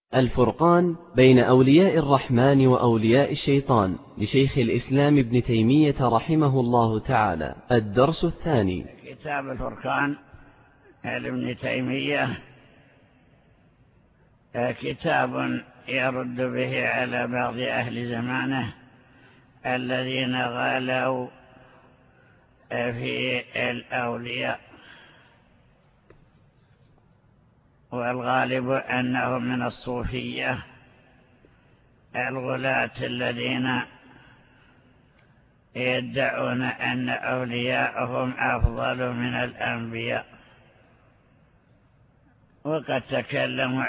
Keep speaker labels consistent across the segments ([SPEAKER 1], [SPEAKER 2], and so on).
[SPEAKER 1] الفرقان بين أولياء الرحمن وأولياء الشيطان لشيخ الإسلام ابن تيمية رحمه الله تعالى. الدرس الثاني.
[SPEAKER 2] كتاب الفرقان لابن تيمية كتاب يرد به على بعض أهل زمانه الذين غالوا في الأولياء، والغالب أنهم من الصوفية الغلاة الذين يدعون أن أولياءهم أفضل من الأنبياء، وقد تكلموا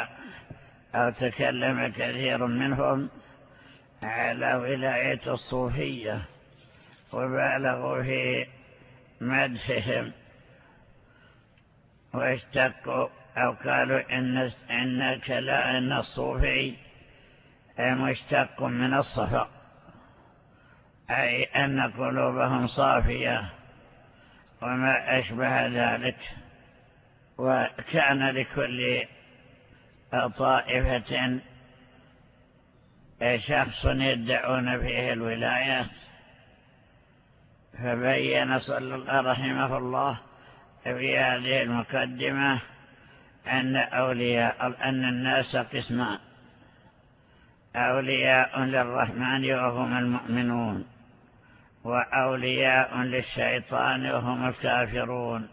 [SPEAKER 2] تكلم كثير منهم على ولاية الصوفية وبالغوا في مدحهم واشتقوا أو قالوا إن الصوفي مشتق من الصفا، أي أن قلوبهم صافية وما أشبه ذلك. وكان لكل طائفة شخص يدعون فيه الولايات، فبين رحمه الله في هذه المقدمة أن الناس قسمان: أولياء للرحمن وهم المؤمنون، وأولياء للشيطان وهم الكافرون،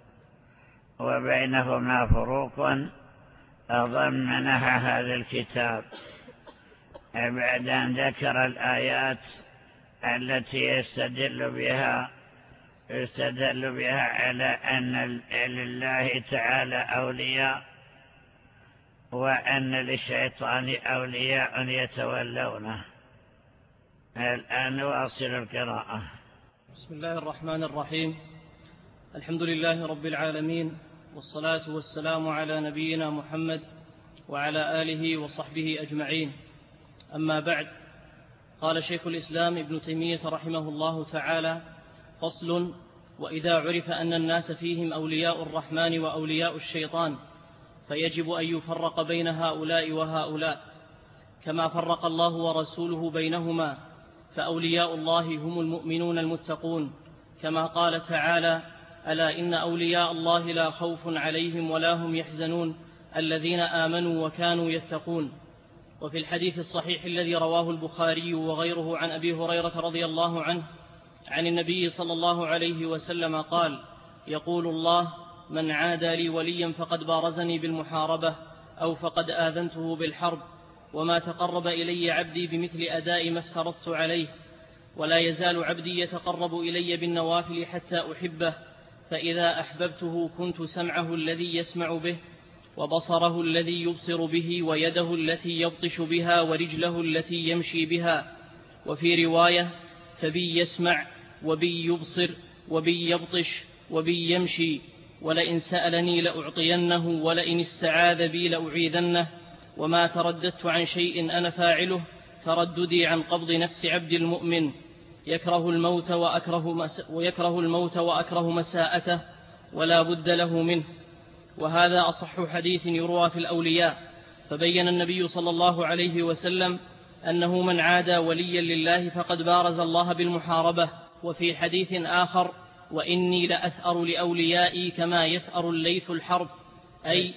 [SPEAKER 2] وبينهما فروق ضمنها هذا الكتاب بعد أن ذكر الآيات التي يستدل بها على أن لله تعالى أولياء وأن للشيطان أولياء يتولونه. الآن نواصل القراءة.
[SPEAKER 3] بسم الله الرحمن الرحيم. الحمد لله رب العالمين، والصلاة والسلام على نبينا محمد وعلى آله وصحبه أجمعين. أما بعد، قال شيخ الإسلام ابن تيمية رحمه الله تعالى: فصل: وإذا عرف أن الناس فيهم أولياء الرحمن وأولياء الشيطان فيجب أن يفرق بين هؤلاء وهؤلاء كما فرق الله ورسوله بينهما، فأولياء الله هم المؤمنون المتقون، كما قال تعالى: ألا إن أولياء الله لا خوف عليهم ولا هم يحزنون الذين آمنوا وكانوا يتقون. وفي الحديث الصحيح الذي رواه البخاري وغيره عن أبي هريرة رضي الله عنه عن النبي صلى الله عليه وسلم قال: يقول الله: من عادى لي وليا فقد بارزني بالمحاربة أو فقد آذنته بالحرب، وما تقرب إلي عبدي بمثل أداء ما افترضت عليه، ولا يزال عبدي يتقرب إلي بالنوافل حتى أحبه، فإذا أحببته كنت سمعه الذي يسمع به، وبصره الذي يبصر به، ويده التي يبطش بها، ورجله التي يمشي بها. وفي رواية: فبي يسمع وبي يبصر وبي يبطش وبي يمشي، ولئن سألني لأعطينه، ولئن استعاذ بي لأعيذنه، وما ترددت عن شيء أنا فاعله ترددي عن قبض نفس عبد المؤمن، يكره الموت وأكره مساءته ولا بد له منه. وهذا أصح حديث يروى في الأولياء. فبين النبي صلى الله عليه وسلم أنه من عادى وليا لله فقد بارز الله بالمحاربة. وفي حديث آخر: وإني لأثأر لأوليائي كما يثأر الليث الحرب، أي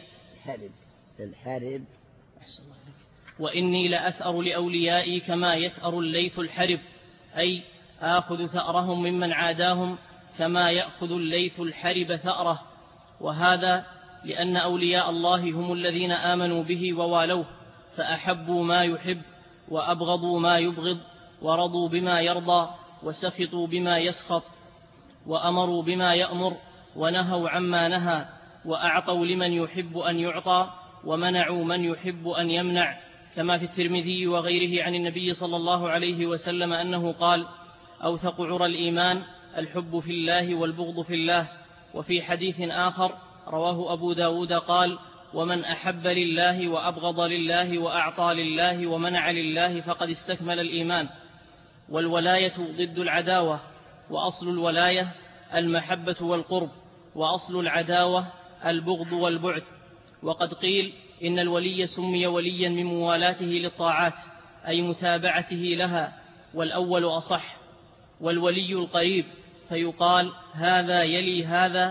[SPEAKER 3] وإني لأثأر لأوليائي كما يثأر الليث الحرب، أي آخذ ثأرهم ممن عاداهم كما يأخذ الليث الحرب ثأره. وهذا لأن أولياء الله هم الذين آمنوا به ووالوه، فأحبوا ما يحب وأبغضوا ما يبغض، ورضوا بما يرضى وسخطوا بما يسخط، وأمروا بما يأمر ونهوا عما نهى، وأعطوا لمن يحب أن يعطى ومنعوا من يحب أن يمنع، كما في الترمذي وغيره عن النبي صلى الله عليه وسلم أنه قال: أوثق عرى الإيمان الحب في الله والبغض في الله. وفي حديث آخر رواه أبو داود قال: ومن أحب لله وأبغض لله وأعطى لله ومنع لله فقد استكمل الإيمان. والولاية ضد العداوة، وأصل الولاية المحبة والقرب، وأصل العداوة البغض والبعد. وقد قيل إن الولي سمي وليا من موالاته للطاعات أي متابعته لها، والأول أصح. والولي القريب فيقال هذا يلي هذا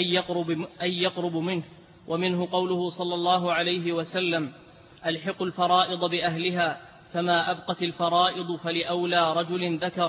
[SPEAKER 3] أي يقرب منه. ومنه قوله صلى الله عليه وسلم ألحقوا الفرائض بأهلها فما أبقت الفرائض فلأولى رجل ذكر،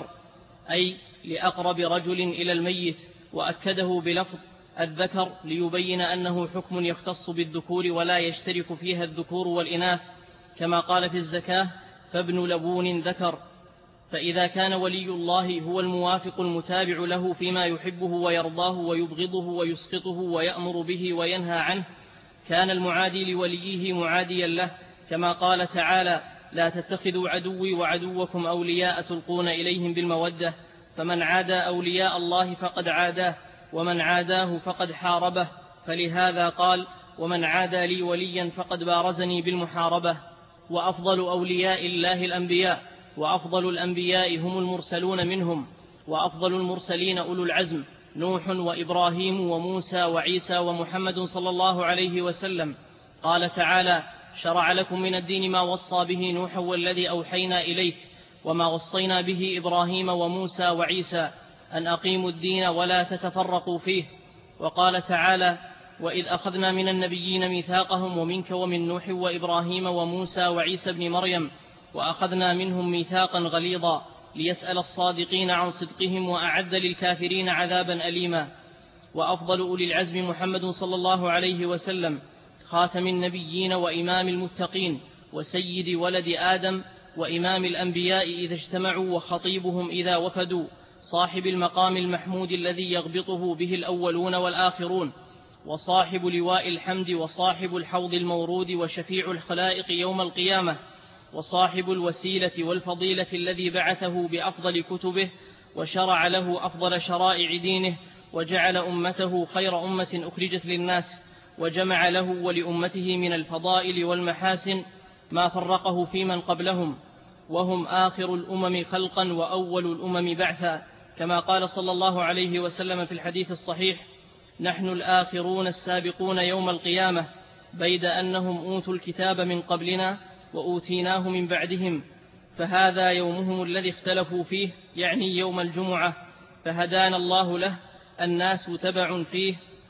[SPEAKER 3] أي لأقرب رجل إلى الميت، وأكده بلفظ الذكر ليبين أنه حكم يختص بالذكور ولا يشترك فيها الذكور والإناث، كما قال في الزكاة فابن لبون ذكر. فإذا كان ولي الله هو الموافق المتابع له فيما يحبه ويرضاه ويبغضه ويسقطه ويأمر به وينهى عنه، كان المعادي لوليه معاديا له، كما قال تعالى لا تتخذوا عدوي وعدوكم أولياء تلقون إليهم بالمودة، فمن عادى أولياء الله فقد عاداه، ومن عاداه فقد حاربه. فلهذا قال ومن عادى لي وليا فقد بارزني بالمحاربة. وأفضل أولياء الله الأنبياء، وأفضل الأنبياء هم المرسلون منهم، وأفضل المرسلين أولو العزم نوح وإبراهيم وموسى وعيسى ومحمد صلى الله عليه وسلم. قال تعالى شرع لكم من الدين ما وصى به نوح والذي أوحينا إليك وما وصينا به إبراهيم وموسى وعيسى أن أقيموا الدين ولا تتفرقوا فيه. وقال تعالى وإذ أخذنا من النبيين ميثاقهم ومنك ومن نوح وإبراهيم وموسى وعيسى ابن مريم وأخذنا منهم ميثاقا غليظا ليسأل الصادقين عن صدقهم وأعد للكافرين عذابا أليما. وأفضل أولي العزم محمد صلى الله عليه وسلم خاتم النبيين وإمام المتقين وسيد ولد آدم وإمام الأنبياء إذا اجتمعوا وخطيبهم إذا وفدوا، صاحب المقام المحمود الذي يغبطه به الأولون والآخرون، وصاحب لواء الحمد وصاحب الحوض المورود وشفيع الخلائق يوم القيامة، وصاحب الوسيلة والفضيلة الذي بعثه بأفضل كتبه وشرع له أفضل شرائع دينه، وجعل أمته خير أمة أخرجت للناس، وجمع له ولأمته من الفضائل والمحاسن ما فرقه في من قبلهم، وهم آخر الأمم خلقا وأول الأمم بعثا، كما قال صلى الله عليه وسلم في الحديث الصحيح نحن الآخرون السابقون يوم القيامة، بيد أنهم أوتوا الكتاب من قبلنا وأوتيناه من بعدهم، فهذا يومهم الذي اختلفوا فيه، يعني يوم الجمعة، فهدانا الله له. الناس تبع فيه،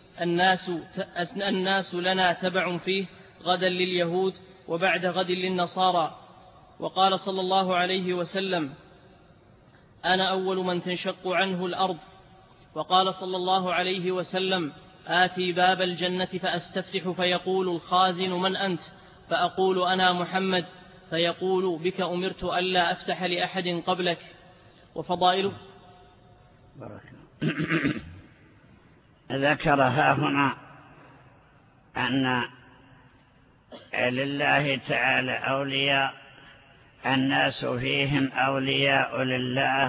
[SPEAKER 3] الناس لنا تبع فيه، غدا لليهود وبعد غد للنصارى. وقال صلى الله عليه وسلم أنا أول من تنشق عنه الأرض. وقال صلى الله عليه وسلم آتي باب الجنة فأستفتح فيقول الخازن من أنت؟ فأقول أنا محمد، فيقول بك أمرت ألا أفتح لأحد قبلك. وفضائله
[SPEAKER 2] ذكرها هنا أن لله تعالى أولياء، الناس فيهم أولياء لله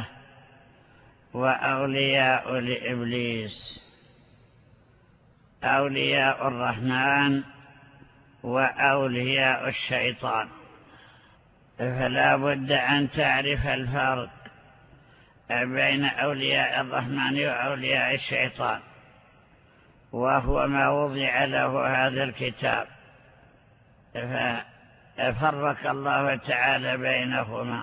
[SPEAKER 2] وأولياء لإبليس، أولياء الرحمن وأولياء الشيطان. فلا بد أن تعرف الفرق بين أولياء الرحمن وأولياء الشيطان، وهو ما وضع له هذا الكتاب، ففرق الله تعالى بينهما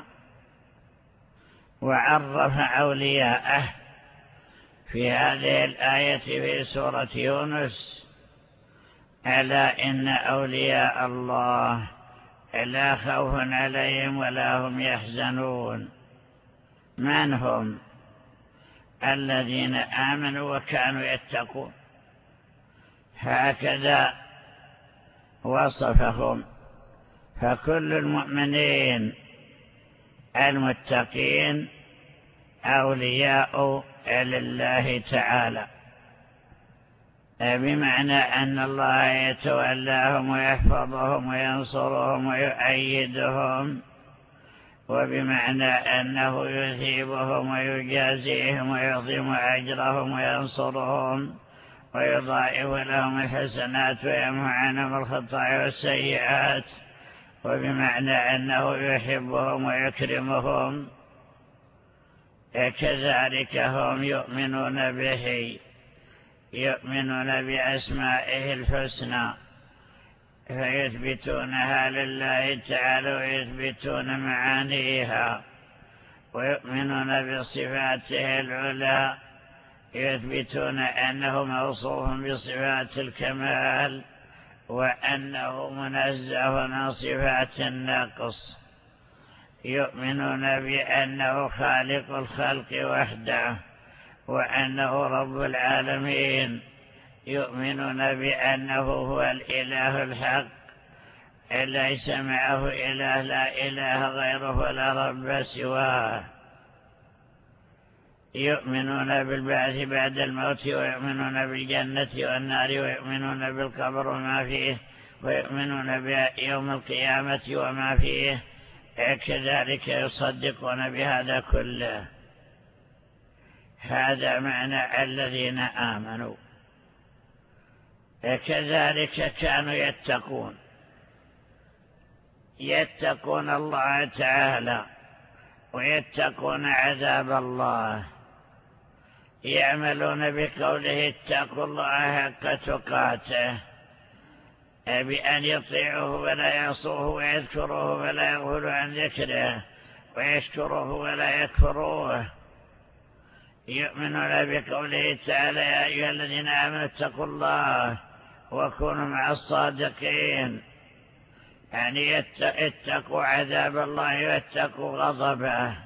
[SPEAKER 2] وعرف أولياءه في هذه الآية في سورة يونس ألا إن أولياء الله لا خوف عليهم ولا هم يحزنون. من هم؟ الذين آمنوا وكانوا يتقون، هكذا وصفهم. فكل المؤمنين المتقين أولياء لله تعالى، بمعنى أن الله يتولاهم ويحفظهم وينصرهم ويؤيدهم، وبمعنى أنه يثيبهم ويجازيهم ويعظم أجرهم وينصرهم ويضاعف لهم الحسنات ويمحو عنهم الخطايا والسيئات، وبمعنى أنه يحبهم ويكرمهم. كذلك هم يؤمنون به، يؤمنون بأسمائه الحسنى، فيثبتونها لله تعالى ويثبتون معانيها، ويؤمنون بصفاته العلى، يثبتون أنه موصوف بصفات الكمال وأنه منزه عن صفات النقص، يؤمنون بأنه خالق الخلق وحده وأنه رب العالمين، يؤمنون بأنه هو الإله الحق ليس معه إله، لا إله غيره ولا رب سواه، يؤمنون بالبعث بعد الموت، ويؤمنون بالجنة والنار، ويؤمنون بالقبر وما فيه، ويؤمنون بيوم القيامة وما فيه، كذلك يصدقون بهذا كله. هذا معنى الذين آمنوا. كذلك كانوا يتقون الله تعالى ويتقون عذاب الله، يعملون بقوله اتقوا الله حق تقاته، بأن يطيعوه ولا يعصوه، ويذكروه ولا يغفلوا عن ذكره، ويشكروه ولا يكفروه. يؤمنون بقوله تعالى يا أيها الذين آمنوا اتقوا الله وكونوا مع الصادقين، يعني اتقوا عذاب الله واتقوا غضبه،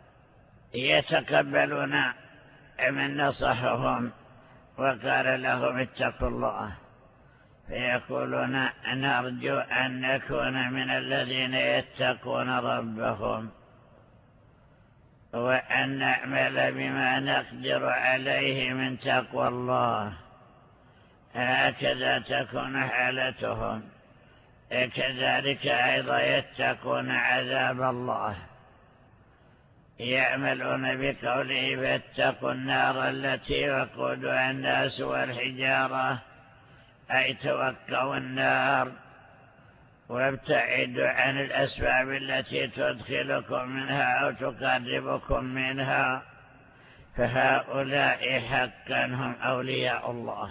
[SPEAKER 2] يتقبلون من نصحهم وقال لهم اتقوا الله، فيقولون نرجو أن نكون من الذين يتقون ربهم، وأن نعمل بما نقدر عليه من تقوى الله، هكذا تكون حالتهم. كذلك أيضا يتقون عذاب الله، يعملون بقوله فاتقوا النار التي وقودها الناس والحجارة، أي توقوا النار وابتعدوا عن الأسباب التي تدخلكم منها أو تقربكم منها، فهؤلاء حقا هم أولياء الله،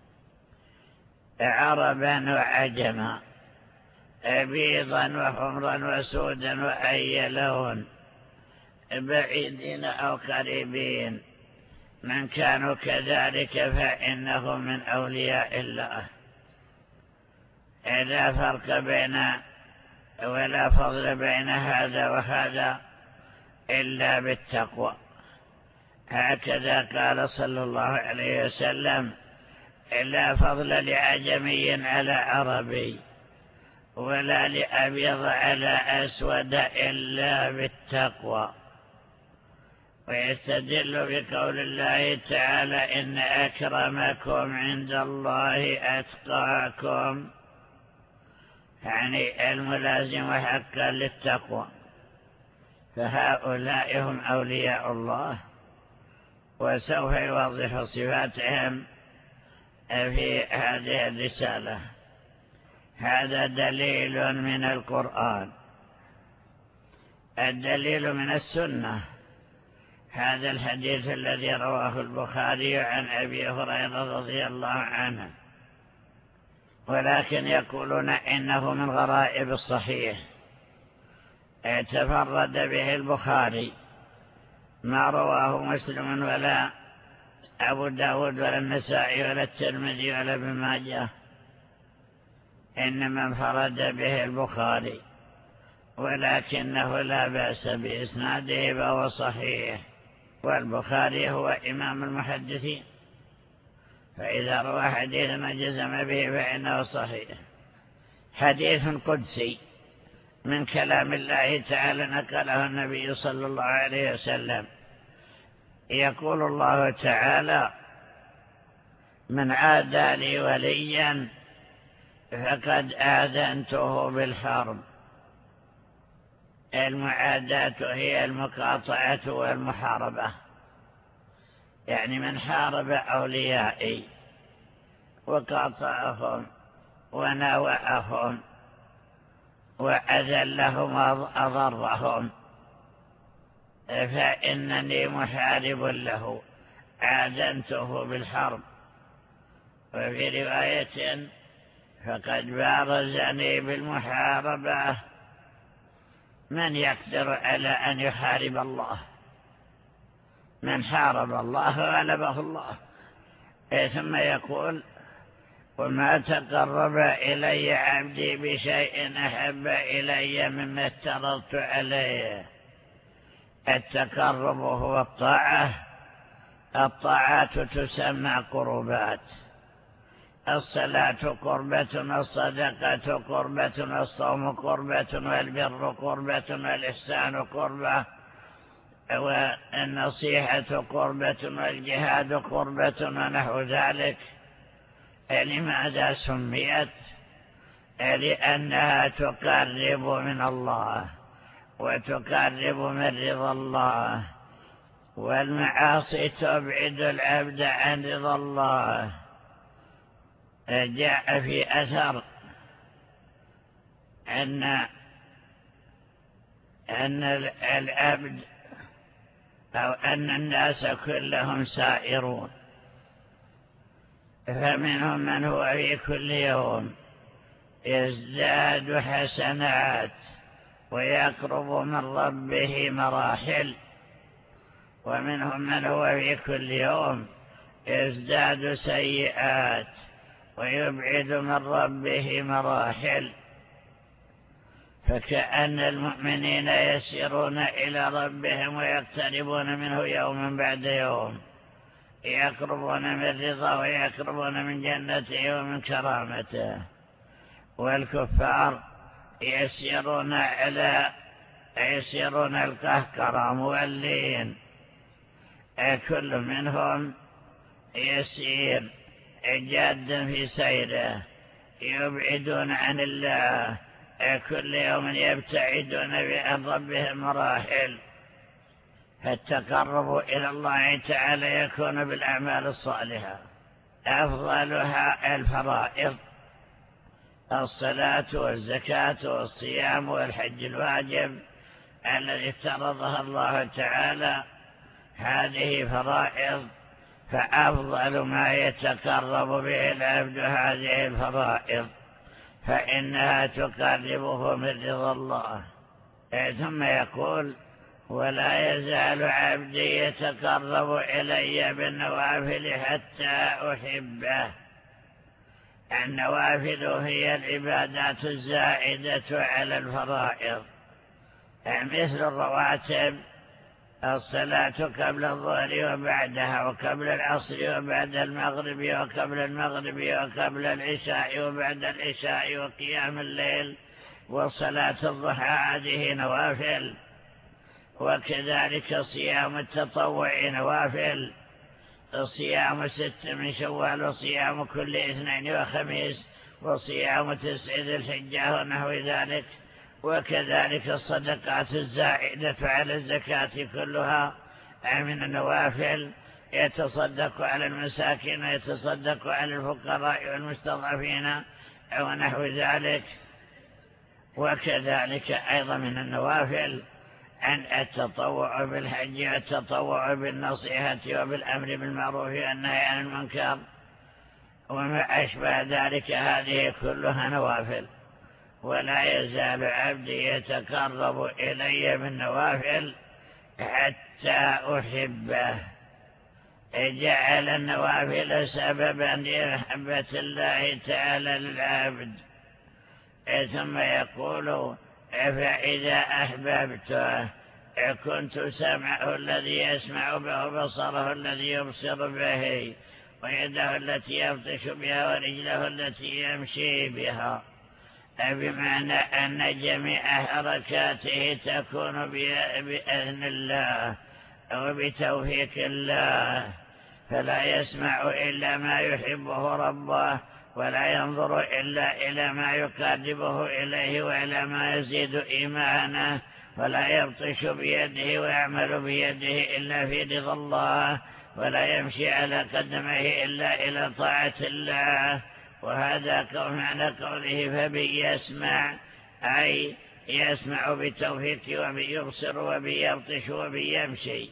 [SPEAKER 2] عربا وعجما، بيضا وحمرا وسودا وأي لون، بعيدين أو قريبين، من كانوا كذلك فإنهم من أولياء الله. لا فرق بين ولا فضل بين هذا وهذا إلا بالتقوى. هكذا قال صلى الله عليه وسلم لا فضل لعجمي على عربي ولا لأبيض على أسود إلا بالتقوى. ويستدل بقول الله تعالى إن أكرمكم عند الله أتقاكم، يعني الملازم حقا للتقوى، فهؤلاء هم أولياء الله، وسوف يوضح صفاتهم في هذه الرسالة. هذا دليل من القرآن. الدليل من السنة هذا الحديث الذي رواه البخاري عن أبي هريرة رضي الله عنه، ولكن يقولون إنه من غرائب الصحيح، تفرد به البخاري، ما رواه مسلم ولا أبو داود ولا النسائي ولا الترمذي ولا ابن ماجه، إنما انفرد به البخاري، ولكنه لا بأس بإسناده فهو صحيح، والبخاري هو إمام المحدثين، فإذا روى حديثا جزم به فإنه صحيح. حديث قدسي من كلام الله تعالى نقله النبي صلى الله عليه وسلم، يقول الله تعالى من عادى لي وليا فقد آذنته بالحرب. المعاداة هي المقاطعة والمحاربة، يعني من حارب أوليائي وقاطعهم وناوأهم وأذلهم وأضرهم فإنني محارب له، آذنته بالحرب. وفي رواية فقد بارزني بالمحاربة من يقدر على أن يحارب الله. من حارب الله غلبه الله. ثم يقول: وما تقرب إلي عبدي بشيء أحب إلي مما افترضت عليه. التقرب هو الطاعة. الطاعات تسمى قربات. الصلاة قربة، الصدقة قربة، الصوم قربة، والبر قربة، والإحسان قربة، والنصيحة قربة، والجهاد قربة، ونحو ذلك. لماذا سميت؟ لأنها تقرب من الله وتقرب من رضا الله، والمعاصي تبعد العبد عن رضا الله. جاء في أثر أن العبد أو أن الناس كلهم سائرون، فمنهم من هو في كل يوم يزداد حسنات ويقرب من ربه مراحل، ومنهم من هو في كل يوم يزداد سيئات ويبعد من ربه مراحل. فكأن المؤمنين يسيرون إلى ربهم ويقتربون منه يوما بعد يوم، يقربون من رضا ويقربون من جنته ومن كرامته. والكفار يسيرون القهقرة مولين، كل منهم يسير جادا في سيره، يبعدون عن الله، كل يوم يبتعدون عن ربهم مراحل. فالتقرب إلى الله تعالى يكون بالأعمال الصالحة، أفضلها الفرائض: الصلاة والزكاة والصيام والحج الواجب الذي افترضها الله تعالى. هذه فرائض، فأفضل ما يتقرب به العبد هذه الفرائض، فإنها تقربه من رضا الله. ثم يقول: ولا يزال عبدي يتقرب إلي بالنوافل حتى أحبه. النوافل هي العبادات الزائدة على الفرائض، مثل الرواتب: الصلاة قبل الظهر وبعدها، وقبل العصر وبعد المغرب، وقبل المغرب وقبل العشاء وبعد العشاء، وقيام الليل، وصلاة الضحى. هذه نوافل. وكذلك صيام التطوع نوافل: صيام 6 من شوال، وصيام كل اثنين وخميس، وصيام 9 ذي الحجة ونحو ذلك. وكذلك الصدقات الزائدة على الزكاة كلها من النوافل: يتصدق على المساكين ويتصدق على الفقراء والمستضعفين ونحو ذلك. وكذلك أيضا من النوافل عن التطوع بالحج والتطوع بالنصيحة وبالأمر بالمعروف والنهي عن المنكر وما أشبه ذلك. هذه كلها نوافل. ولا يزال عبدي يتقرب إلي بالنوافل حتى أحبه. جعل النوافل سببا لمحبة الله تعالى للعبد. ثم يقول: فإذا أحببته كنت سمعه الذي يسمع به، وبصره الذي يبصر به، ويده التي يبطش بها، ورجله التي يمشي بها. بمعنى أن جميع حركاته تكون بإذن الله وبتوفيق الله، فلا يسمع إلا ما يحبه ربه، ولا ينظر إلا إلى ما يقربه إليه وإلى ما يزيد إيمانه، ولا يبطش بيده ويعمل بيده إلا في رضا الله، ولا يمشي على قدميه إلا إلى طاعة الله. وهذا معنى قوله فبي يسمع، أي يسمع بالتوفيق، وبي يبصر، وبي يبطش، وبي يمشي.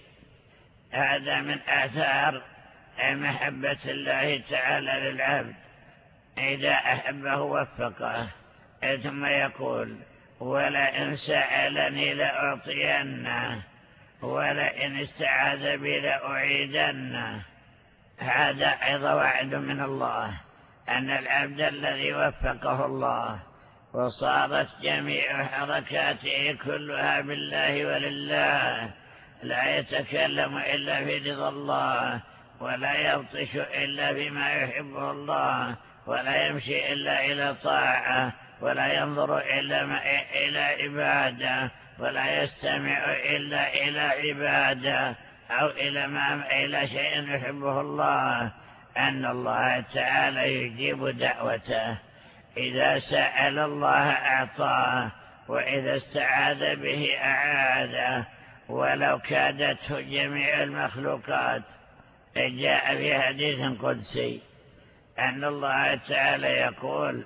[SPEAKER 2] هذا من آثار محبة الله تعالى للعبد. إذا أحبه وفقه. ثم يقول ولئن سألني لأعطينه ولئن استعاذ بي لأعيدنه. هذا أيضا وعد من الله أن العبد الذي وفقه الله وصارت جميع حركاته كلها بالله ولله، لا يتكلم إلا في رضا الله، ولا يبطش إلا بما يحبه الله، ولا يمشي إلا إلى طاعة، ولا ينظر إلى عبادة، ولا يستمع إلا إلى عبادة أو إلى شيء يحبه الله، أن الله تعالى يجيب دعوته. إذا سأل الله أعطاه، وإذا استعاذ به أعاذه، ولو كادته جميع المخلوقات. جاء في حديث قدسي أن الله تعالى يقول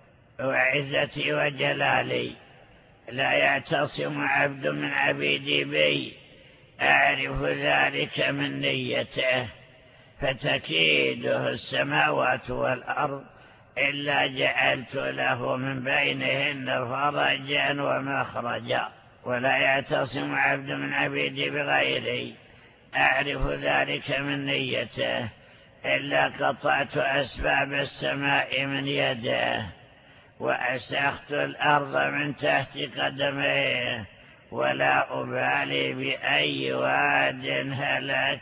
[SPEAKER 2] وعزتي وجلالي لا يعتصم عبد من عبيدي بي أعرف ذلك من نيته فتكيده السماوات والأرض إلا جعلت له من بينهن فرجا ومخرجا. ولا يعتصم عبد من عبيدي بغيري أعرف ذلك من نيته إلا قطعت أسباب السماء من يده وأسخت الأرض من تحت قدميه ولا أبالي بأي واد هلك.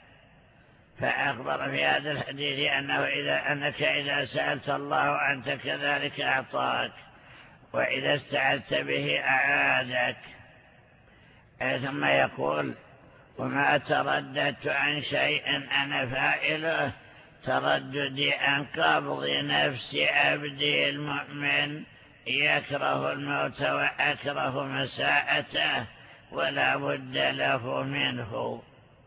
[SPEAKER 2] فأخبر في هذا الحديث أنك إذا سألت الله أنت كذلك أعطاك، وإذا استعذت به أعادك. ثم يقول وما ترددت عن شيء أنا فاعله ترددي عن قبض نفس عبدي المؤمن يكره الموت وأكره مساءته ولا بد له منه.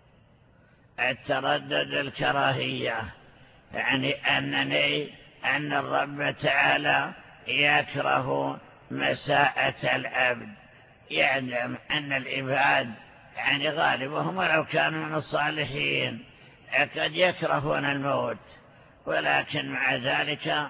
[SPEAKER 2] التردد الكراهية يعني أن الرب تعالى يكره مساءة العبد، يعلم أن العباد يعني غالبهم ولو كانوا من الصالحين قد يكرهون الموت، ولكن مع ذلك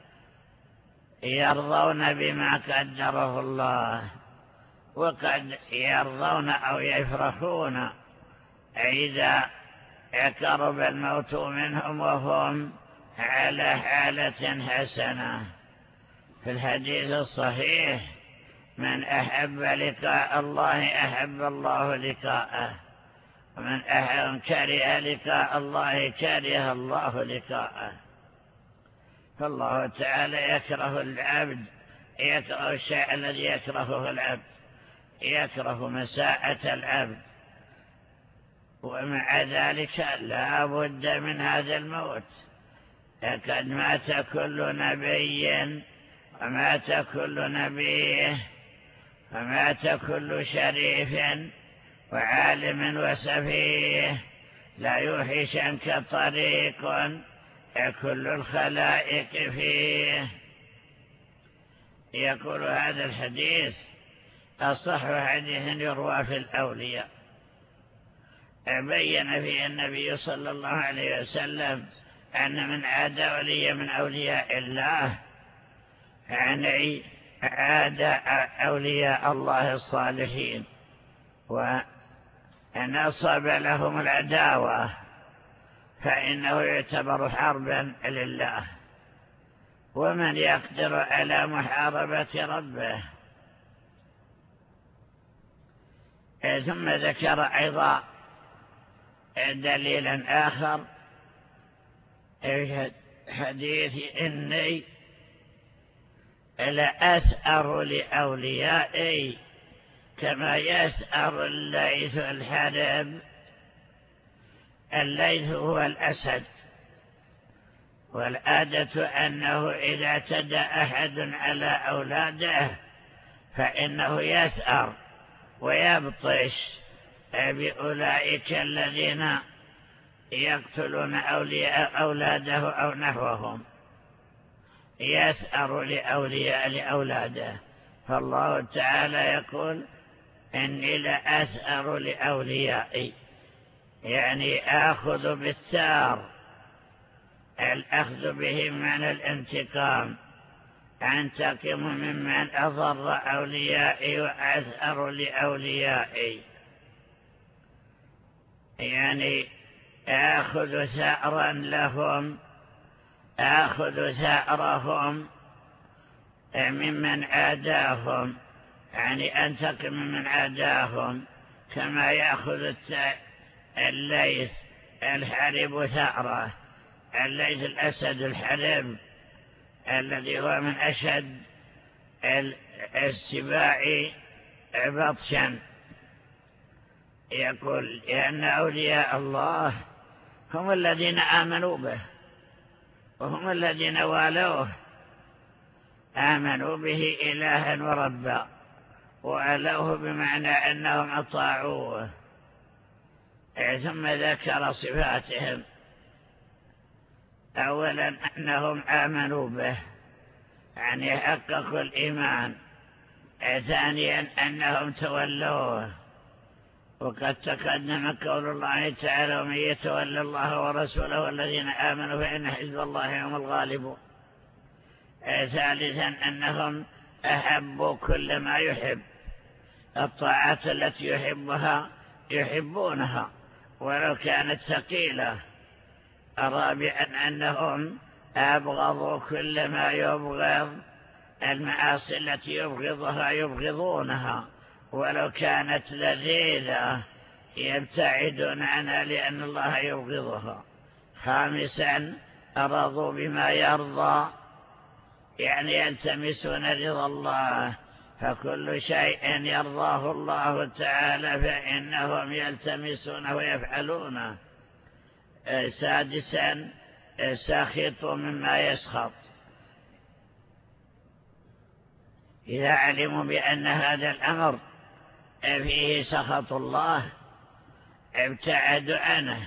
[SPEAKER 2] يرضون بما قدره الله، وقد يرضون أو يفرحون إذا قرب الموت منهم وهم على حالة حسنة. في الحديث الصحيح من أحب لقاء الله أحب الله لقاءه، ومن كره لقاء الله كره الله لقاءه. فالله تعالى يكره العبد، يكره الشيء الذي يكرهه العبد، يكره مساءة العبد، ومع ذلك لا بد من هذا الموت. قد مات كل نبي ومات كل نبيه ومات كل شريف وعالم وسفيه لا يوحشنك طريق كل الخلائق فيه. يقول هذا الحديث أصح حديث يروى في الأولياء. بين فيه النبي صلى الله عليه وسلم أن من عاد ولي من أولياء الله يعني عاد أولياء الله الصالحين ونصب لهم العداوة، فإنه يعتبر حربا لله. ومن يقدر على محاربة ربه. ثم ذكر أيضا دليلا آخر حديث إني لأثأر لأوليائي كما يثأر الليث الحرب. الليث هو الأسد، والعادة أنه إذا اعتدى أحد على أولاده فإنه يثأر ويبطش بأولئك الذين يقتلون أولاده أو نحوهم، يثأر لأولاده. فالله تعالى يقول إني لأثأر لأوليائي، يعني آخذ بالثار الأخذ بهم من الانتقام، أنتقم ممن أضر أوليائي وأثأر لأوليائي، يعني آخذ ثأرا لهم، آخذ ثأرهم ممن عاداهم، يعني أنتقم ممن عاداهم كما يأخذ الليث الحرب ثأره. الليث الأسد الحرب الذي هو من أشد السباع بطشا، يقول لأن أولياء الله هم الذين آمنوا به وهم الذين والوه، آمنوا به إلها وربا، وألوه بمعنى أنهم أطاعوه. ثم ذكر صفاتهم، أولا أنهم آمنوا به، يعني حققوا الإيمان. ثانيا أنهم تولوه، وقد تقدم قول الله تعالى: ومن يتولى الله ورسوله والذين آمنوا فإن حزب الله هم الغالبون. ثالثا أنهم أحبوا كل ما يحب، الطاعات التي يحبها يحبونها ولو كانت ثقيلة. رابعا أنهم أبغضوا كل ما يبغض، المعاصي التي يبغضها يبغضونها ولو كانت لذيذة يبتعدون عنها لأن الله يبغضها. خامسا رضوا بما يرضى، يعني يلتمسون رضا الله، فكل شيء يرضاه الله تعالى فإنهم يلتمسونه ويفعلونه. سادسا ساخطوا مما يسخط، إذا علموا بأن هذا الأمر فيه سخط الله ابتعدوا عنه،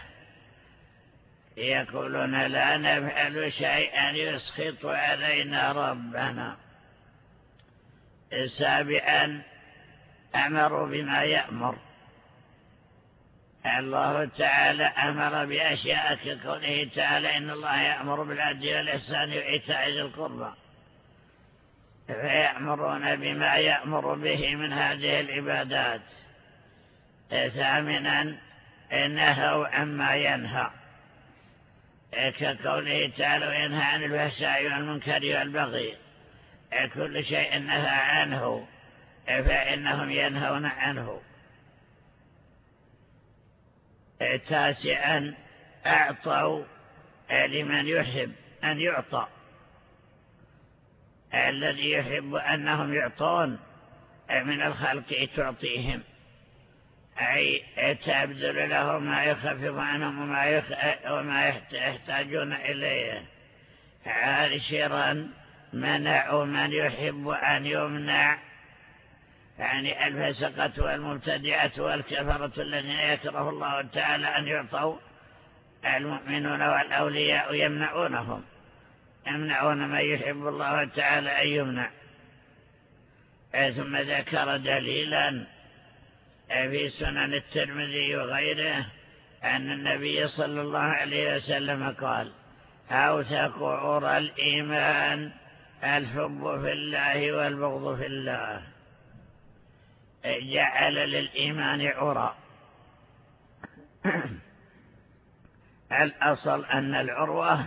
[SPEAKER 2] يقولون لا نفعل شيئا يسخط علينا ربنا. سابعا أمروا بما يأمر، الله تعالى أمر بأشياء كقوله تعالى: إن الله يأمر بالعدل والإحسان وإيتاء ذي القربى، فيأمرون بما يأمر به من هذه العبادات. ثامنا نهوا عما ينهى، كقوله تعالى: وينهى عن الفحشاء والمنكر والبغي، كل شيء نهى عنه فإنهم ينهون عنه. تاسعا أعطوا لمن يحب أن يعطى، الذي يحب أنهم يعطون من الخلق تعطيهم، أي تبذل لهم ما يخفف عنهم وما يحتاجون إليه. عاشرا منعوا من يحب أن يمنع، يعني الفسقة والمبتدعة والكفرة الذين يكره الله تعالى أن يعطوا، المؤمنون والأولياء يمنعون من يحب الله تعالى أن يمنع. ثم ذكر دليلا في سنن الترمذي وغيره أن النبي صلى الله عليه وسلم قال: أوثق عرى الإيمان الحب في الله والبغض في الله. جعل للإيمان عرى. الأصل أن العروة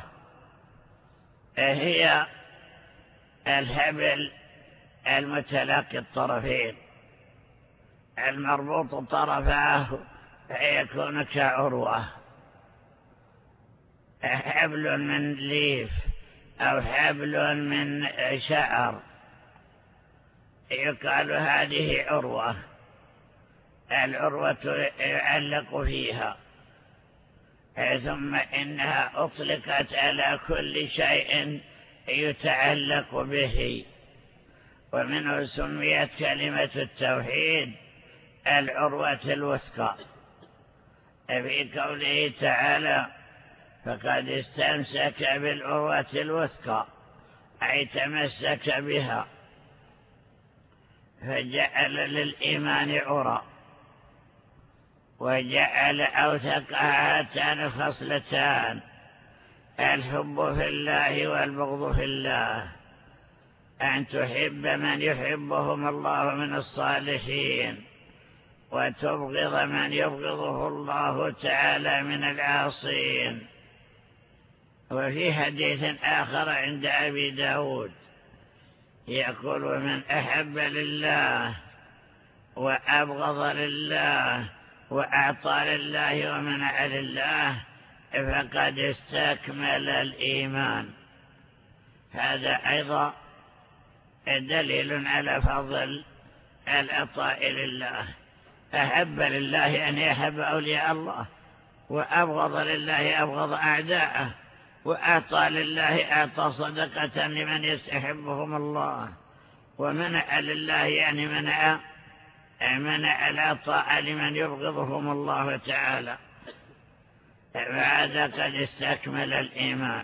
[SPEAKER 2] هي الحبل المتلاقي الطرفين المربوط طرفاه فيكون كعروة، حبل من ليف أو حبل من شعر، يقال هذه عروة. العروة يعلق فيها، ثم إنها أطلقت على كل شيء يتعلق به، ومنه سميت كلمة التوحيد العروة الوثقى، في قوله تعالى: فقد استمسك بالعروة الوثقى، أي تمسك بها. فجعل للإيمان عرى، وجعل أوثق هاتان الخصلتان الحب في الله والبغض في الله، أن تحب من يحبهم الله من الصالحين وتبغض من يبغضه الله تعالى من العاصين. وفي حديث آخر عند أبي داود يقول: من أحب لله وأبغض لله وأعطى لله ومنع لله فقد استكمل الإيمان. هذا أيضا دليل على فضل العطاء لله. أحب لله أن يحب أولياء الله، وأبغض لله أبغض أعداءه، وأعطى لله أعطى صدقة لمن يستحبهم الله، ومنع لله يعني منع العطاء لمن يبغضهم الله تعالى، فهذا قد استكمل الإيمان.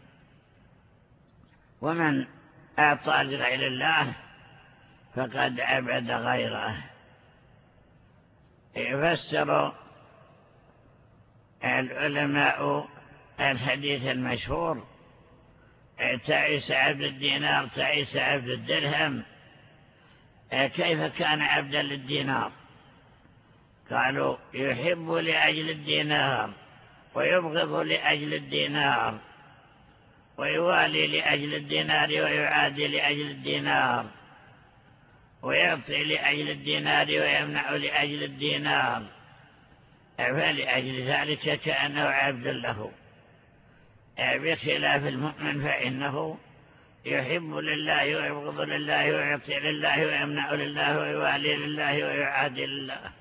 [SPEAKER 2] ومن أعطى لغير الله فقد عبد غيره. يفسر العلماء الحديث المشهور: تعيس عبد الدينار تعيس عبد الدرهم. كيف كان عبدا للدينار؟ قالوا: يحب لأجل الدينار، ويبغض لأجل الدينار، ويوالي لأجل الدينار، ويعادي لأجل الدينار، ويعطي لأجل الدينار، ويمنع لأجل الدينار، فلأجل ذلك كأنه عبد له. بخلاف المؤمن فإنه يحب لله ويبغض لله ويعطي لله ويمنع لله ويوالي لله ويعادي لله.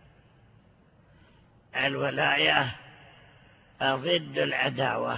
[SPEAKER 2] الولاية ضد العداوة.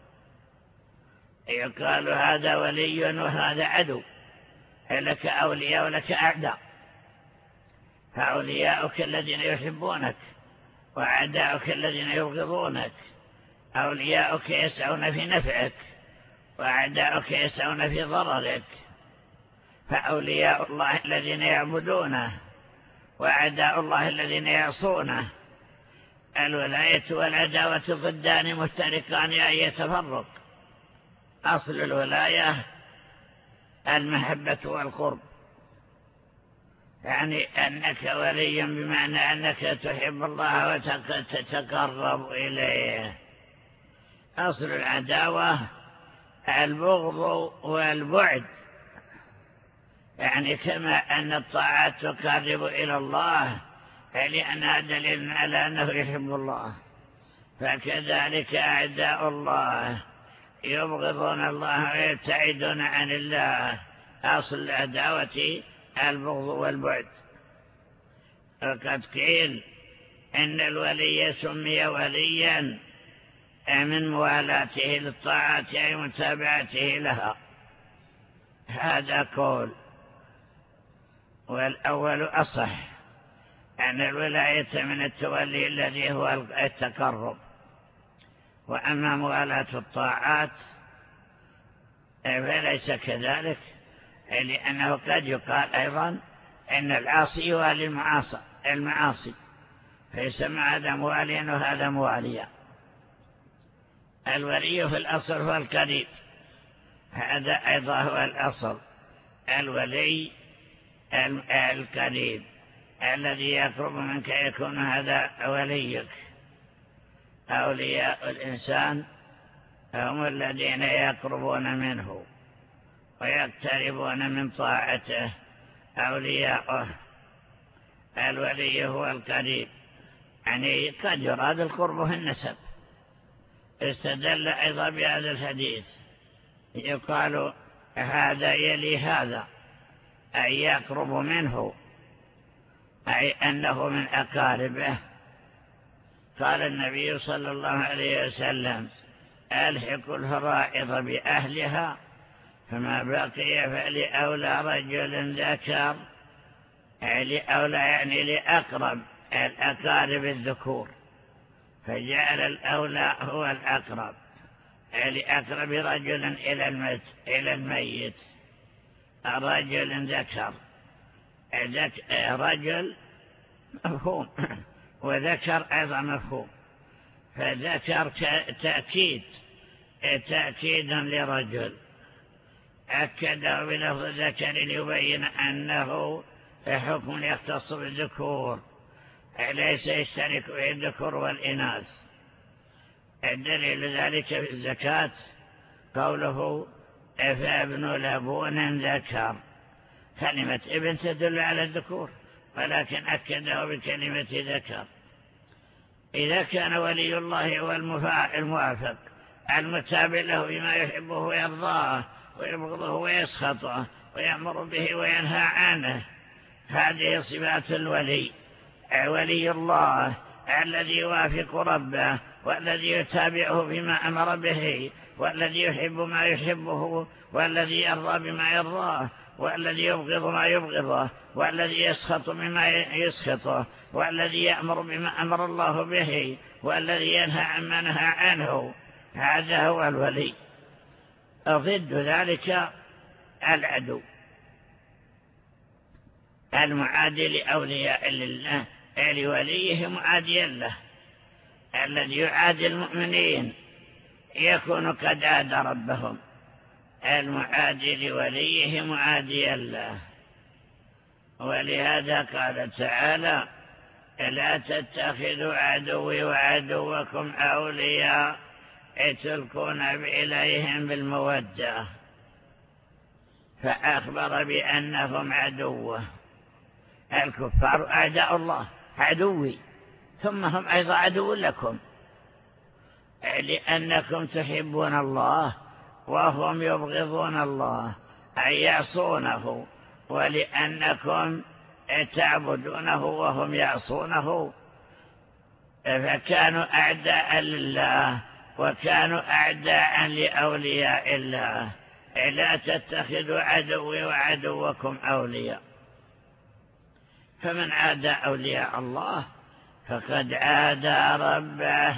[SPEAKER 2] يقال هذا ولي وهذا عدو، لك أولياء ولك أعداء، فأولياؤك الذين يحبونك وأعداؤك الذين يبغضونك. أولياؤك يسعون في نفعك وأعداؤك يسعون في ضررك، فأولياء الله الذين يعبدونه وأعداء الله الذين يعصونه. الولاية والعداوة ضدان مفترقان أي تفرق. أصل الولاية المحبة والقرب، يعني أنك ولي بمعنى أنك تحب الله وتتقرب إليه. أصل العداوة البغض والبعد، يعني كما أن الطاعات تقرب إلى الله لأنها دليل على أنه يحب الله، فكذلك أعداء الله يبغضون الله ويبتعدون عن الله. أصل العداوة البغض والبعد. وقد قيل إن الولي سمي وليا من موالاته للطاعات أي متابعته لها. هذا قول، والأول أصح، أن الولاية من التولي الذي هو التقرب. وأما موالاة الطاعات فليس كذلك، لأنه قد يقال أيضا إن العاصي يوالي المعاصي، فيسمى هذا مواليا وهذا مواليا. الولي في الأصل هو القريب، هذا أيضا هو الأصل. الولي القريب الذي يقرب منك يكون هذا وليك. أولياء الإنسان هم الذين يقربون منه ويقتربون من طاعته. أولياءه الولي هو القريب، يعني قد يراد القرب في النسب. استدل أيضا بهذا الحديث، يقال هذا يلي هذا، أي يقرب منه، أي أنه من أقاربه. قال النبي صلى الله عليه وسلم: ألحق الفرائض بأهلها، فما بقي فلأولى رجل ذكر. لأولى يعني لأقرب الأقارب الذكور، فجعل الأولى هو الأقرب، لأقرب رجل إلى الميت. رجل ذكر، رجل مفهوم، وذكر أيضا مفهوم. فذكر تأكيد تأكيد لرجل أكده بلفظ ذكر ليبين أنه حكم يختص بالذكور ليس يشترك به الذكور والإناث. الدليل ذلك في الزكاة قوله فابن لبون ذكر، كلمة ابن تدل على الذكور ولكن أكده بكلمة ذكر. إذا كان ولي الله هو الموافق المتابع له بما يحبه ويرضاه ويبغضه ويسخطه ويأمر به وينهى عنه، هذه صفات الولي. ولي الله الذي يوافق ربه والذي يتابعه بما أمر به والذي يحب ما يحبه والذي يرضى بما يرضاه والذي يبغض ما يبغضه والذي يسخط بما يسخطه والذي يأمر بما أمر الله به والذي ينهى عما نهى عنه، هذا هو الولي. ضد ذلك العدو المعادي لأولياء الله لوليه معاديا له. الذي يعادي المؤمنين يكون قد عاد ربهم، المعادي لوليه معاديا له. ولهذا قال تعالى لا تتخذوا عدوي وعدوكم أولياء تلقون إليهم بالمودة، فأخبر بأنهم عدوه. الكفار أعداء الله عدوي، ثم هم أيضا عدو لكم لأنكم تحبون الله وهم يبغضون الله أي يعصونه، ولأنكم تعبدونه وهم يعصونه، فكانوا أعداء لله وكانوا أعداء لأولياء الله. لا تتخذوا عدوي وعدوكم أولياء. فمن عادى أولياء الله فقد عادى ربه.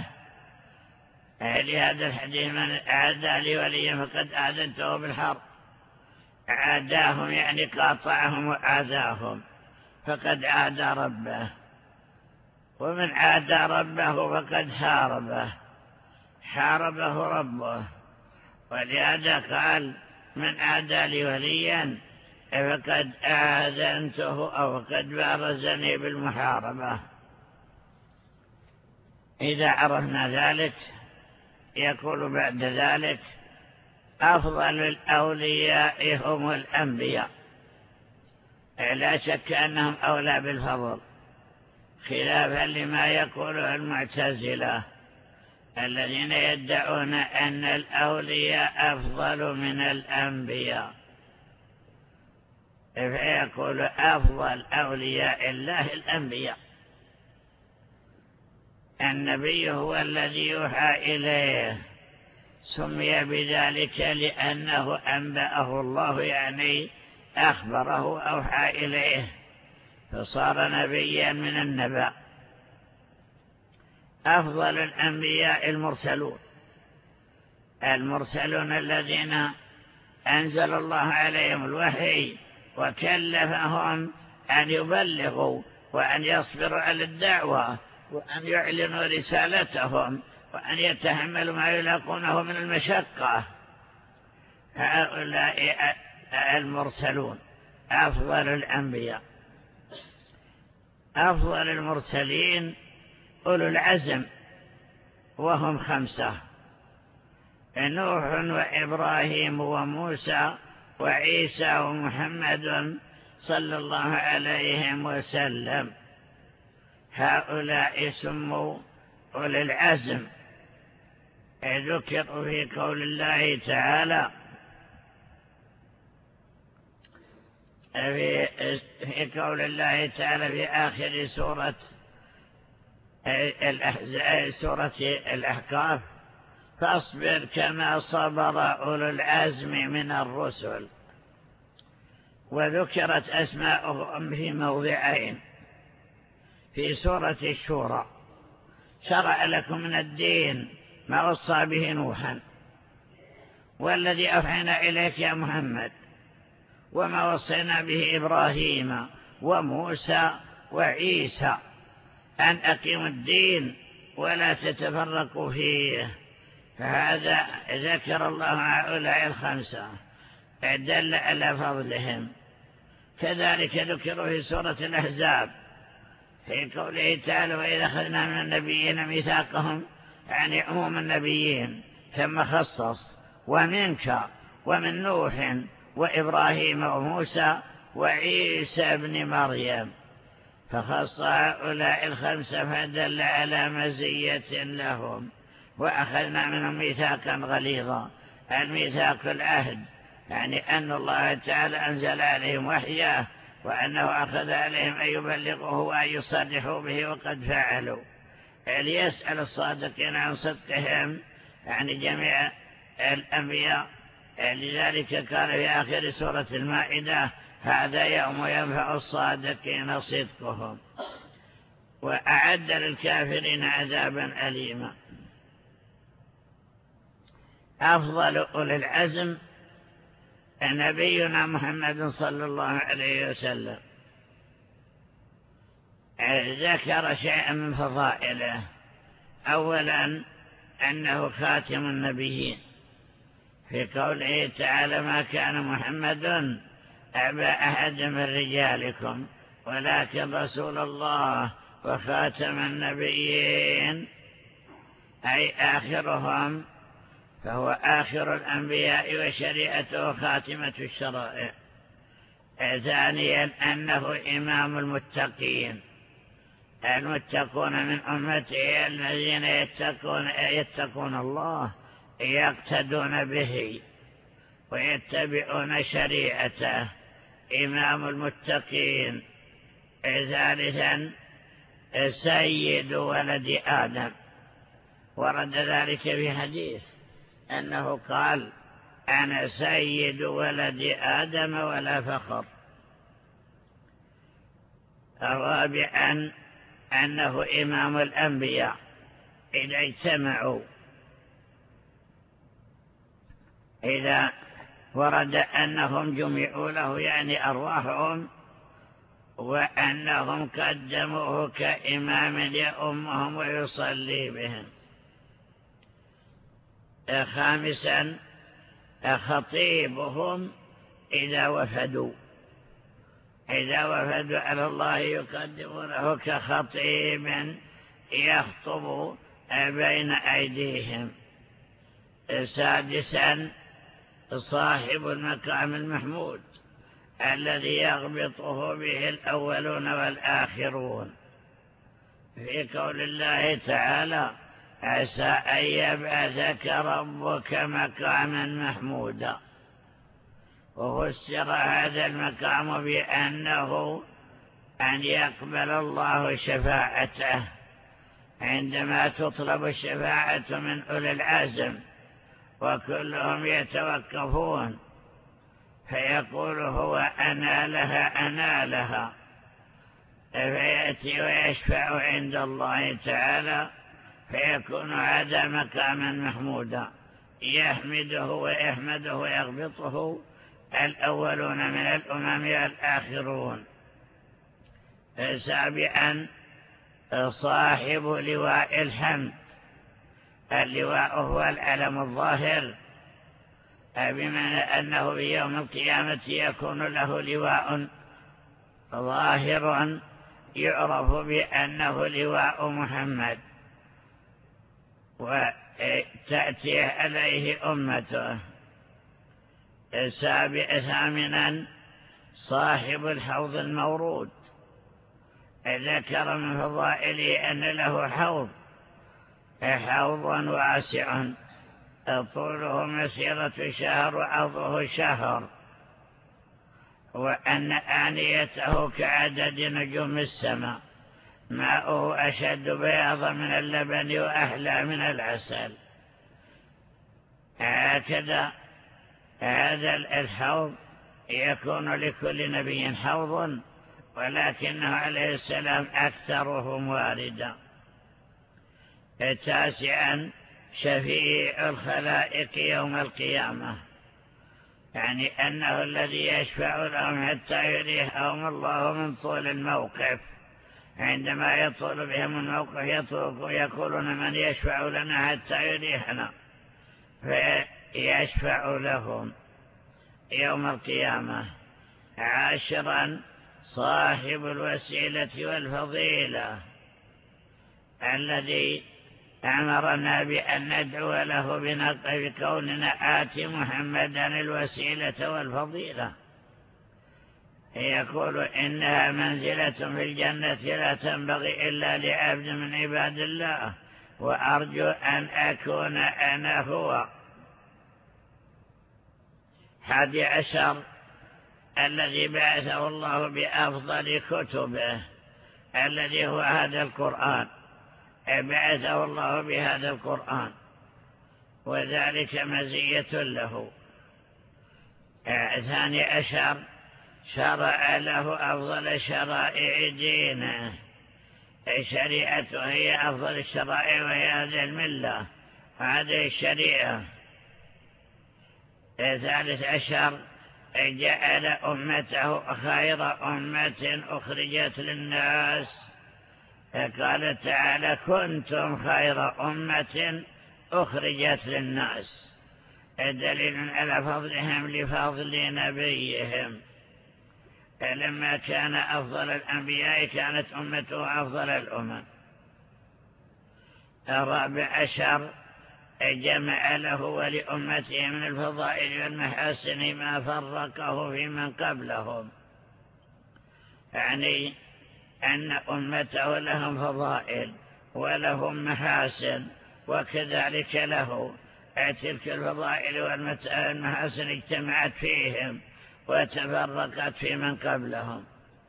[SPEAKER 2] لهذا الحديث من عادى لوليه فقد آذنته بالحرب. عاداهم يعني قاطعهم وآذاهم، فقد عادى ربه. ومن عادى ربه فقد حاربه ربه. ولهذا قال من عادى لي وليا فقد آذنته أو قد بارزني بالمحاربة. إذا عرفنا ذلك يقول بعد ذلك أفضل الأولياء هم الأنبياء، لا شك أنهم أولى بالفضل، خلافا لما يقوله المعتزلة الذين يدعون أن الأولياء أفضل من الأنبياء. فيقول أفضل أولياء الله الأنبياء. النبي هو الذي يوحى إليه، سمي بذلك لأنه أنبأه الله، يعني أخبره أوحى إليه فصار نبيا من النبأ. أفضل الأنبياء المرسلون الذين أنزل الله عليهم الوحي وكلفهم أن يبلغوا وأن يصبروا على الدعوة وأن يعلنوا رسالتهم وأن يتحملوا ما يلاقونه من المشقة. هؤلاء المرسلون أفضل الأنبياء. أفضل المرسلين أولو العزم وهم 5: نوح وإبراهيم وموسى وعيسى ومحمد صلى الله عليه وسلم. هؤلاء سموا أولي العزم. ذكروا في قول الله تعالى في آخر سورة الأحقاف فاصبر كما صبر أولو العزم من الرسل. وذكرت أسماءهم في موضعين. في سورة الشورى شرع لكم من الدين ما وصى به نوحا والذي أوحينا إليك يا محمد، وما وصينا به إبراهيم وموسى وعيسى، أن أقيموا الدين ولا تتفرقوا فيه. فهذا ذكر الله هؤلاء الخمسة دل على فضلهم. كذلك ذكروا في سورة الأحزاب في قوله تعالى وإذا أخذنا من النبيين ميثاقهم، يعني عموم النبيين، ثم خصص ومنك ومن نوح وإبراهيم وموسى وعيسى ابن مريم، فخص هؤلاء الخمسة فدل على مزية لهم. وأخذنا منهم ميثاقا غليظا، الميثاق العهد، يعني أن الله تعالى أنزل عليهم وحيه، وأنه أخذ عليهم أن يبلغوه وأن يصرحوا به، وقد فعلوا، ليسأل الصادقين عن صدقهم، يعني جميع الأنبياء. لذلك قال في آخر سورة المائدة هذا يوم ينفع الصادقين صدقهم، وأعد للكافرين عذابا أليما. أفضل أولي العزم نبينا محمد صلى الله عليه وسلم. ذكر شيئا من فضائله. أولا أنه خاتم النبيين في قوله تعالى ما كان محمد أبا أحد من رجالكم ولكن رسول الله وخاتم النبيين، أي آخرهم، فهو آخر الأنبياء وشريعته خاتمة الشرائع. ثانيا أنه إمام المتقين، المتقون من أمته الذين يتقون الله يقتدون به ويتبعون شريعته، إمام المتقين. ثالثا سيد ولد آدم، ورد ذلك في حديث أنه قال أنا سيد ولد آدم ولا فخر. رابعا أنه إمام الأنبياء إذا اجتمعوا، إذا ورد أنهم جمعوا له، يعني أرواحهم، وأنهم قدموه كإمام يؤمهم ويصلي بهم. خامسا خطيبهم إذا وفدوا على الله يقدمونه كخطيب يخطب بين أيديهم. سادسا صاحب المقام المحمود الذي يغبطه به الأولون والآخرون، في قول الله تعالى عسى أن يبعثك ربك مقاما محمودا. وفسر هذا المقام بأنه أن يقبل الله شفاعته عندما تطلب الشفاعة من أولي العزم، وكلهم يتوقفون فيقول هو أنا لها، فيأتي ويشفع عند الله تعالى، فيكون هذا مقاما محمودا يحمده ويحمده ويغبطه الأولون من الأمم والآخرون. سابعا صاحب لواء الحمد، اللواء هو العلم الظاهر، بمعنى أنه في يوم القيامة يكون له لواء ظاهر يعرف بأنه لواء محمد، وتأتي عليه أمته. ثامنا صاحب الحوض المورود، ذكر من فضائله أن له حوض واسع طوله مسيرة شهر وعرضه شهر، وأن آنيته كعدد نجوم السماء، ماؤه أشد بياضا من اللبن وأحلى من العسل. هكذا هذا الحوض يكون لكل نبي حوض، ولكنه عليه السلام أكثرهم واردا. تاسعا شفيع الخلائق يوم القيامة، يعني أنه الذي يشفع لهم حتى يريحهم الله من طول الموقف. عندما يطول بهم الموقف يقولون من يشفع لنا حتى يريحنا، فيشفع لهم يوم القيامة. 10 صاحب الوسيلة والفضيلة الذي أمرنا بأن ندعو له بكوننا آتي محمدا الوسيلة والفضيلة، يقول إنها منزلة في الجنة لا تنبغي إلا لعبد من عباد الله، وأرجو أن أكون أنا هو. 11 الذي بعثه الله بأفضل كتبه الذي هو هذا القرآن، بعثه الله بهذا القرآن، وذلك مزية له. 12 شرع له أفضل شرائع دينه، شريعته هي أفضل الشرائع وهي هذه الملة وهذه الشريعة. 13 جعل أمته خير أمة أخرجت للناس، قال تعالى كنتم خير أمة أخرجت للناس، دليل على فضلهم لفضل نبيهم. لما كان أفضل الأنبياء كانت أمته أفضل الأمم. 14 جمع له ولأمته من الفضائل والمحاسن ما فرقه في من قبلهم، يعني أن أمته لهم فضائل ولهم محاسن، وكذلك له تلك الفضائل والمحاسن اجتمعت فيهم وتفرقت في من قبلهم.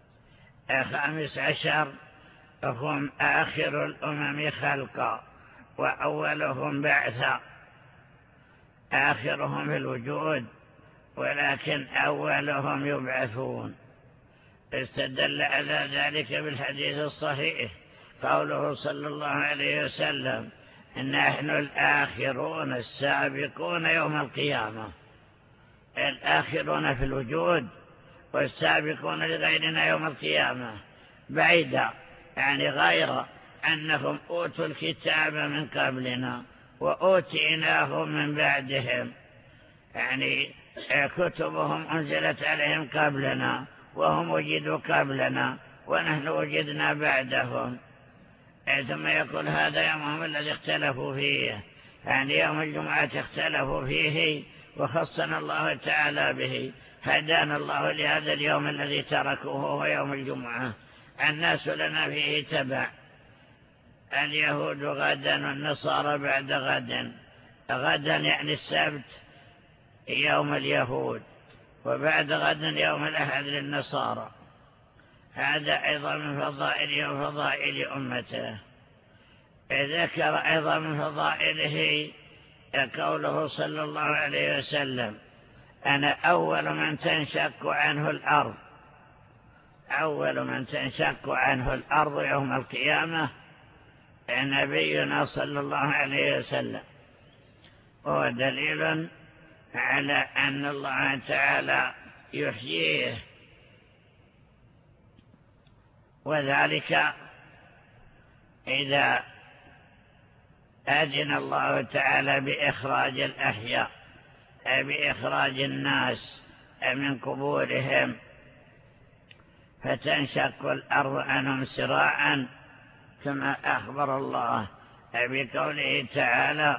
[SPEAKER 2] 15 هم آخر الأمم خلقا وأولهم بعثا، آخرهم في الوجود ولكن أولهم يبعثون. استدل على ذلك بالحديث الصحيح قوله صلى الله عليه وسلم نحن الآخرون السابقون يوم القيامة، الآخرون في الوجود والسابقون لغيرنا يوم القيامة، بعيدا يعني غير أنهم أوتوا الكتاب من قبلنا وأوتيناه من بعدهم، يعني كتبهم أنزلت عليهم قبلنا وهم وجدوا قبلنا ونحن وجدنا بعدهم. ثم يقول هذا يومهم الذي اختلفوا فيه، يعني يوم الجمعة اختلفوا فيه وخصنا الله تعالى به، هدانا الله لهذا اليوم الذي تركوه هو يوم الجمعة. الناس لنا فيه تبع، اليهود غدا والنصارى بعد غدا، غدا يعني السبت يوم اليهود، وبعد غدا يوم الأحد للنصارى. هذا أيضا من فضائله وفضائل أمته. ذكر أيضا من فضائله قوله صلى الله عليه وسلم أنا أول من تنشق عنه الأرض، أول من تنشق عنه الأرض يوم القيامة نبينا صلى الله عليه وسلم، وهو دليل على أن الله تعالى يحييه، وذلك إذا أذن الله تعالى بإخراج الأحياء، بإخراج الناس من قبورهم، فتنشق الأرض عنهم سراعا كما أخبر الله بقوله تعالى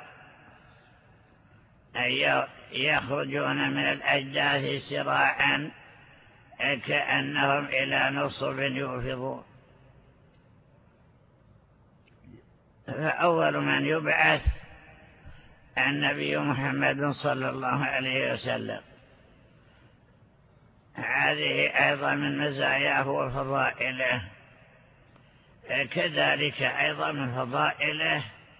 [SPEAKER 2] يخرجون من الأجداث سراعا كأنهم إلى نصب يوفضون. فأول من يبعث النبي محمد صلى الله عليه وسلم، هذه أيضا من مزاياه وفضائله. كذلك أيضا من فضائله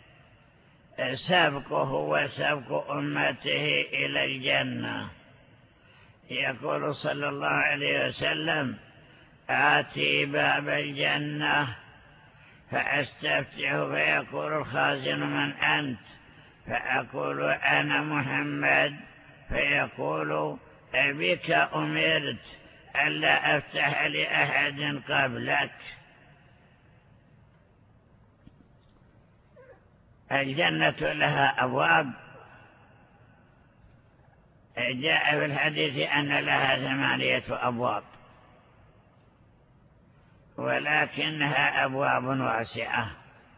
[SPEAKER 2] سابقه وسابق أمته إلى الجنة. يقول صلى الله عليه وسلم آتي باب الجنة فأستفتح فيقول الخازن من أنت؟ فأقول أنا محمد، فيقول بك أمرت ألا أفتح لأحد قبلك. الجنة لها أبواب جاء في الحديث أن لها 8 أبواب ولكنها أبواب واسعة.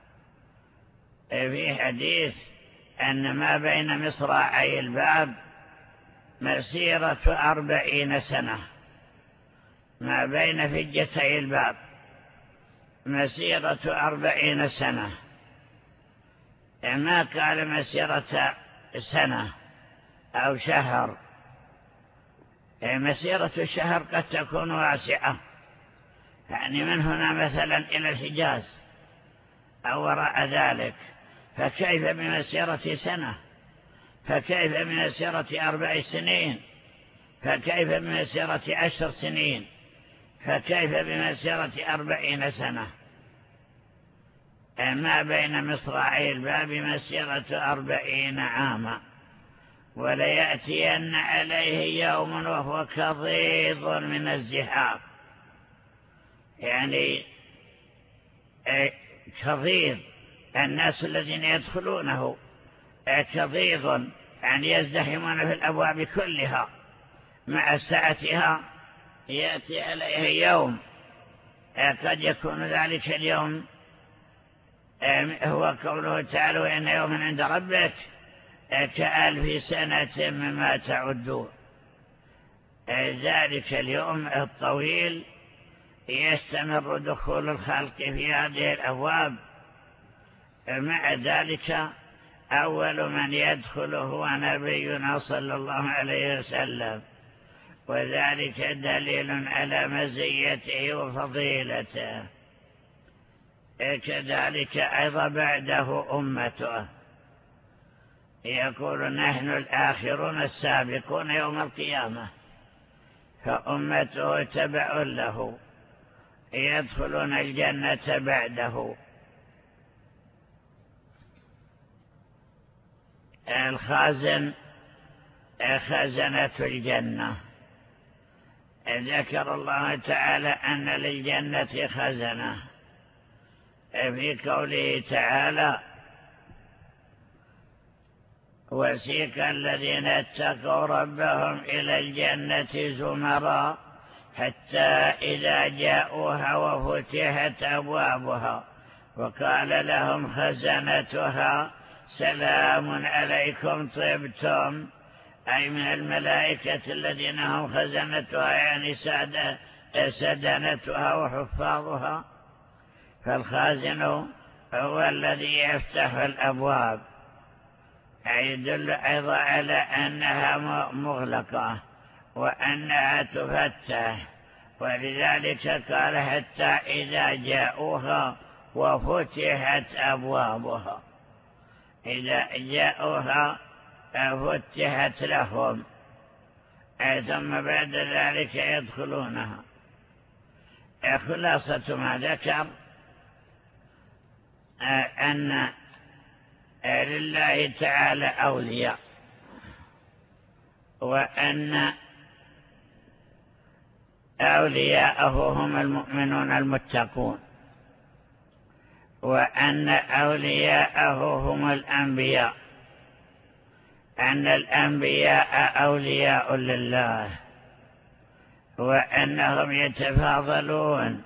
[SPEAKER 2] في حديث أن ما بين مصراعي الباب مسيرة 40 سنة، ما بين فجتي الباب مسيرة 40 سنة، ما قال مسيرة سنة أو شهر. مسيرة الشهر قد تكون واسعة، يعني من هنا مثلا إلى الحجاز أو وراء ذلك، فكيف بمسيرة سنة؟ فكيف بمسيرة 4 سنين؟ فكيف بمسيرة 10 سنين؟ فكيف بمسيرة 40 سنة؟ ما بين مصراعي الباب مسيرة 40 عاما، وليأتين عليه يوم وهو كضيض من الزحاف، يعني كضيض الناس الذين يدخلونه كضيض، يعني يزدحمون في الأبواب كلها مع ساعتها. يأتي عليه يوم قد يكون ذلك اليوم هو قوله تعالى وإن يوم عند ربك ك1000 سنة مما تعدون. ذلك اليوم الطويل يستمر دخول الخلق في هذه الأبواب. مع ذلك أول من يدخل هو نبينا صلى الله عليه وسلم، وذلك دليل على مزيته وفضيلته. كذلك أيضا بعده أمته، يقول نحن الآخرون السابقون يوم القيامة، فأمته تبع له يدخلون الجنة بعده. الخازن خزنة الجنة، ذكر الله تعالى أن للجنة خزنة في قوله تعالى وسيق الذين اتقوا ربهم إلى الجنة زمرا حتى إذا جاءوها وفتحت أبوابها وقال لهم خزنتها سلام عليكم طبتم، أي من الملائكة الذين هم خزنتها يعني سدنتها وحفاظها. فالخازن هو الذي يفتح الأبواب، يدل أيضا على أنها مغلقة وأنها تفتح، ولذلك قال حتى إذا جاءوها وفتحت أبوابها، إذا جاءوها فتحت لهم ثم بعد ذلك يدخلونها. خلاصة ما ذكر أن لله تعالى أولياء، وأن أولياءه هم المؤمنون المتقون، وأن أولياءه هم الأنبياء، أن الأنبياء أولياء لله، وأنهم يتفاضلون،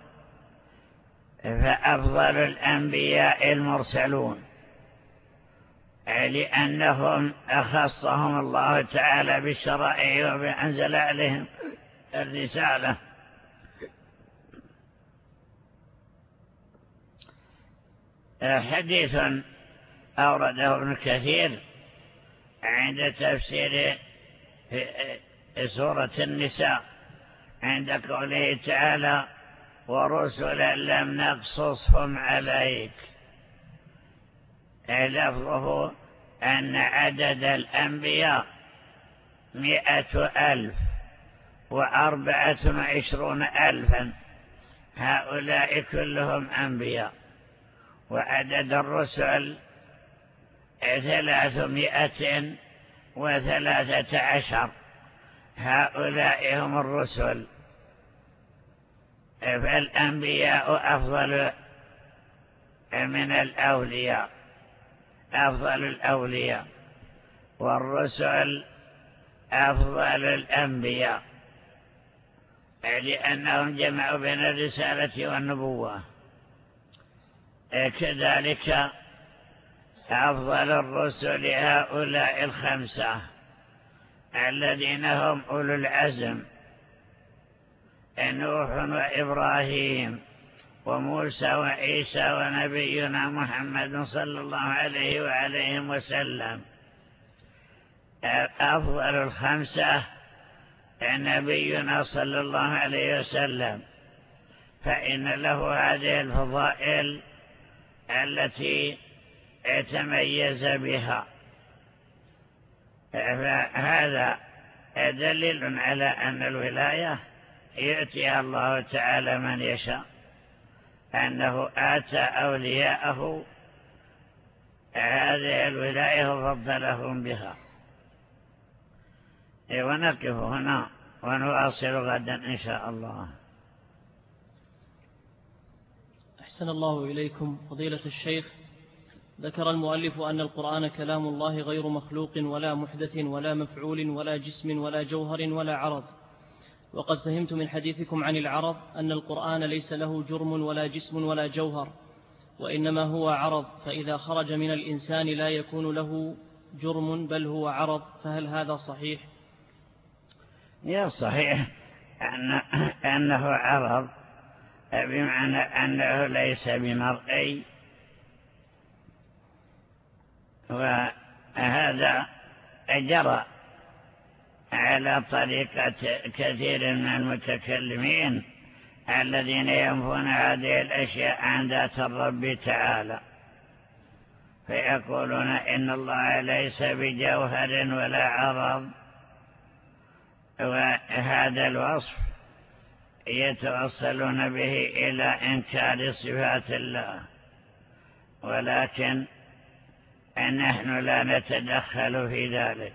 [SPEAKER 2] فأفضل الأنبياء المرسلون لأنهم أخصهم الله تعالى بالشرائع وأنزل عليهم الرسالة. حديث أورده ابن كثير عند تفسير سورة النساء عند قوله تعالى ورسلا لم نقصصهم عليك، لفظه أن عدد الأنبياء 124,000 هؤلاء كلهم أنبياء، وعدد الرسل 313 هؤلاء هم الرسل. فالأنبياء أفضل من الأولياء، أفضل الأولياء، والرسل أفضل الأنبياء لأنهم جمعوا بين الرسالة والنبوة. كذلك أفضل الرسل هؤلاء الخمسة الذين هم أولو العزم: نوح وإبراهيم وموسى وعيسى ونبينا محمد صلى الله عليه وآله وسلم. أفضل الخمسة نبينا صلى الله عليه وسلم، فإن له هذه الفضائل التي تميز بها. فهذا دليل على أن الولاية يؤتيها الله تعالى من يشاء، أنه آتى أولياءه هذه الولاية وفضلهم بها. ونقف هنا ونواصل غدا إن شاء الله.
[SPEAKER 3] أحسن الله إليكم فضيلة الشيخ. ذكر المؤلف أن القرآن كلام الله غير مخلوق ولا محدث ولا مفعول ولا جسم ولا جوهر ولا عرض، وقد فهمت من حديثكم عن العرض أن القرآن ليس له جرم ولا جسم ولا جوهر، وإنما هو عرض، فإذا خرج من الإنسان لا يكون له جرم بل هو عرض، فهل هذا صحيح؟
[SPEAKER 2] يا صحيح أنه عرض، بمعنى أنه ليس بمرئي، وهذا جرى على طريقة كثير من المتكلمين الذين ينفون هذه الأشياء عن ذات الرب تعالى، فيقولون إن الله ليس بجوهر ولا عرض، وهذا الوصف يتوصلون به إلى إنكار صفات الله، ولكن نحن لا نتدخل في ذلك.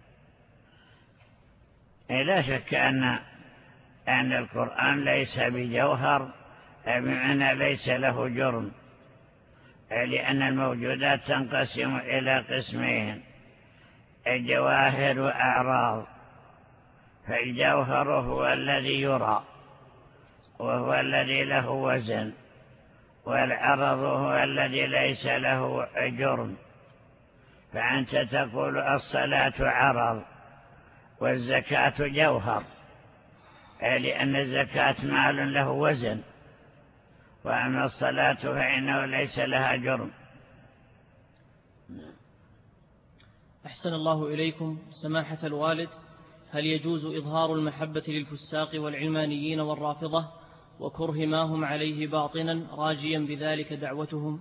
[SPEAKER 2] لا شك أن القرآن ليس بجوهر، بمعنى ليس له جرم، لأن الموجودات تنقسم إلى قسمين: الجواهر وأعراض. فالجوهر هو الذي يرى وهو الذي له وزن، والعرض هو الذي ليس له جرم. فأنت تقول الصلاة عرض والزكاة جوهر، لأن الزكاة مال له وزن، وأما الصلاة فإنه ليس لها جرم.
[SPEAKER 3] أحسن الله إليكم سماحة الوالد، هل يجوز إظهار المحبة للفساق والعلمانيين والرافضة وكره ما هم عليه باطنا راجيا بذلك دعوتهم؟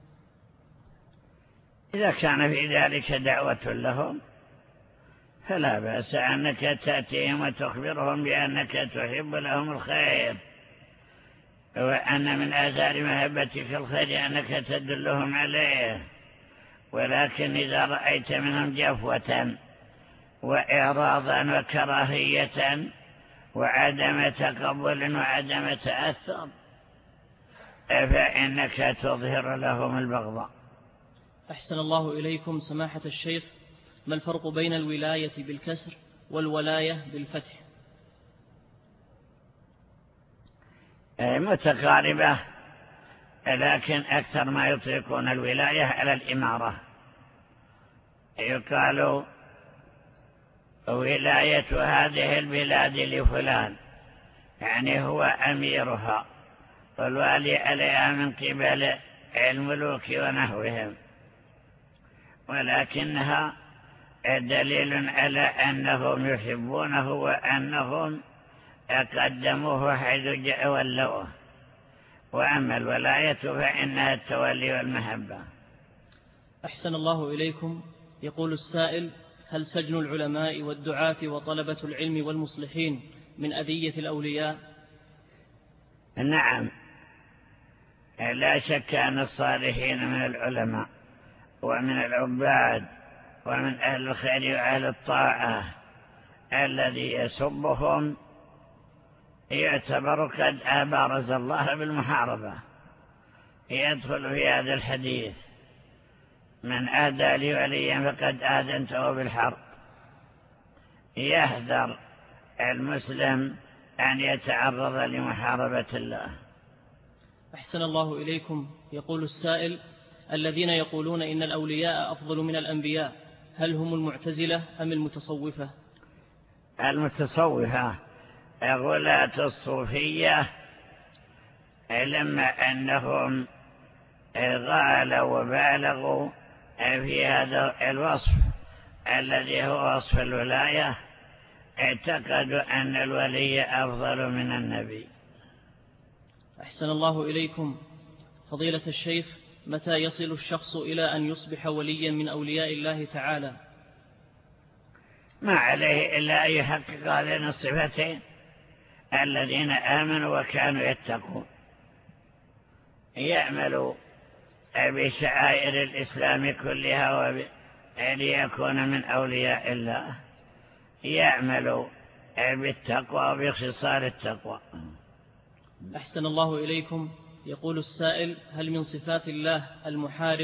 [SPEAKER 2] إذا كان في ذلك دعوة لهم فلا بأس أنك تأتيهم وتخبرهم بأنك تحب لهم الخير، وأن من آثار محبتك الخير أنك تدلهم عليه. ولكن إذا رأيت منهم جفوة وإعراضا وكراهية وعدم تقبل وعدم تأثر فإنك تظهر لهم البغضاء.
[SPEAKER 3] أحسن الله إليكم سماحة الشيخ، ما الفرق بين الولاية بالكسر والولاية بالفتح؟
[SPEAKER 2] متقاربة، لكن أكثر ما يطلقون الولاية على الإمارة. يقال ولاية هذه البلاد لفلان، يعني هو أميرها والوالي عليها من قبل الملوك ونحوهم، ولكنها دليل على أنهم يحبونه وأنهم قدموه حيث ولوه. وأما الولاية فإنها التولي والمحبة.
[SPEAKER 3] أحسن الله إليكم. يقول السائل: هل سجن العلماء والدعاة وطلبة العلم والمصلحين من أذية الأولياء؟
[SPEAKER 2] نعم، لا شك أن الصالحين من العلماء ومن العباد ومن أهل الخير وأهل الطاعة الذي يسبهم يعتبر قد أبارز الله بالمحاربة، يدخل في هذا الحديث: من أهدى لوليا فقد آذنته بالحرب. يحذر المسلم أن يتعرض لمحاربة الله.
[SPEAKER 3] أحسن الله إليكم. يقول السائل: الذين يقولون إن الأولياء أفضل من الأنبياء، هل هم المعتزلة أم المتصوفة؟
[SPEAKER 2] المتصوفة غلاة الصوفية، لما أنهم غالوا وبالغوا في هذا الوصف الذي هو وصف الولاية، اعتقدوا أن الولي أفضل من النبي.
[SPEAKER 3] أحسن الله إليكم. فضيلة الشيخ، متى يصل الشخص إلى أن يصبح وليا من أولياء الله تعالى؟
[SPEAKER 2] ما عليه إلا أن يحقق هذين الصفتين: الذين آمنوا وكانوا يتقون، يعملوا بشعائر الإسلام كلها ليكون من أولياء الله، يعملوا بالتقوى وبخصال التقوى.
[SPEAKER 3] أحسن الله إليكم. يقول السائل: هل من صفات الله المحارب؟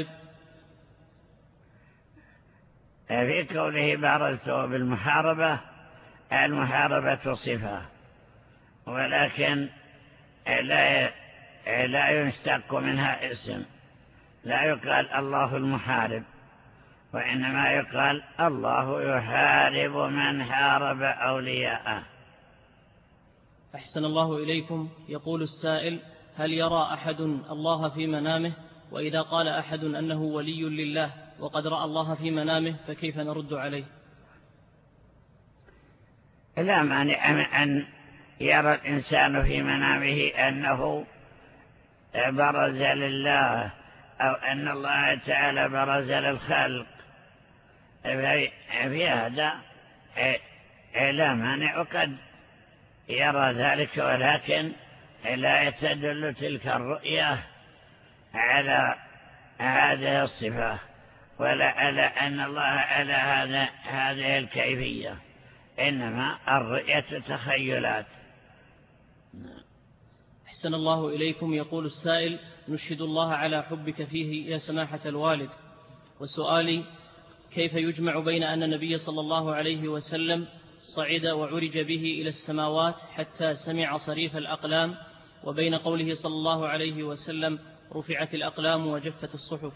[SPEAKER 2] في قوله بارزته بالمحاربة، المحاربة صفة، ولكن لا يشتق منها اسم، لا يقال الله المحارب، وإنما يقال الله يحارب من حارب أولياءه.
[SPEAKER 3] أحسن الله إليكم. يقول السائل: هل يرى أحد الله في منامه؟ وإذا قال أحد أنه ولي لله وقد رأى الله في منامه فكيف نرد عليه؟
[SPEAKER 2] لا مانع أن يرى الإنسان في منامه أنه برز لله، أو أن الله تعالى برز للخلق، في هذا لا مانع، قد يرى ذلك، ولكن لا يتدل تلك الرؤية على هذه الصفة، ولا على أن الله على هذه الكيفية، إنما الرؤية تخيلات.
[SPEAKER 3] أحسن الله إليكم. يقول السائل: نشهد الله على حبك فيه يا سماحة الوالد، وسؤالي: كيف يجمع بين أن النبي صلى الله عليه وسلم صعد وعرج به إلى السماوات حتى سمع صريف الأقلام، وبين قوله صلى الله عليه وسلم: رفعت الأقلام وجفت الصحف؟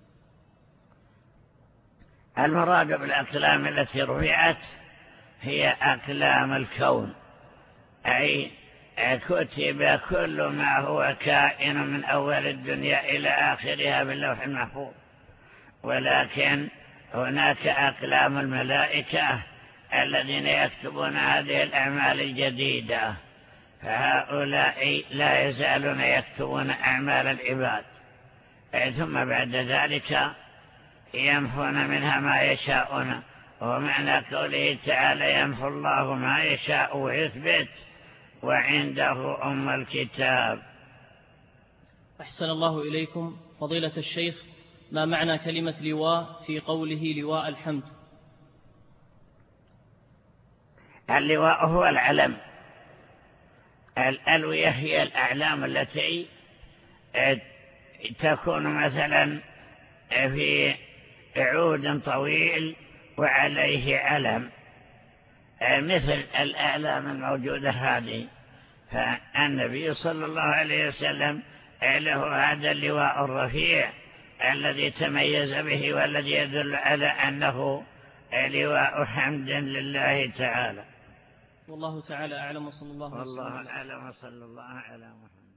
[SPEAKER 2] المراد بالأقلام التي رفعت هي أقلام الكون، أي كتب كل ما هو كائن من أول الدنيا إلى آخرها باللوح المحفوظ، ولكن هناك أقلام الملائكة الذين يكتبون هذه الأعمال الجديدة، فهؤلاء لا يزالون يكتبون أعمال العباد، ثم بعد ذلك يمحون منها ما يشاءون، ومعنى قوله تعالى: يمحو الله ما يشاء ويثبت وعنده أم الكتاب.
[SPEAKER 3] أحسن الله إليكم. فضيلة الشيخ، ما معنى كلمة لواء في قوله لواء الحمد؟
[SPEAKER 2] اللواء هو العلم، الألوية هي الأعلام التي تكون مثلا في عود طويل وعليه علم، مثل الأعلام الموجودة هذه، فالنبي صلى الله عليه وسلم له هذا اللواء الرفيع الذي تميز به، والذي يدل على أنه لواء حمد لله تعالى.
[SPEAKER 3] والله تعالى أعلم، وصلى الله عليه وسلم.
[SPEAKER 2] والله أعلم، وصلى الله على محمد.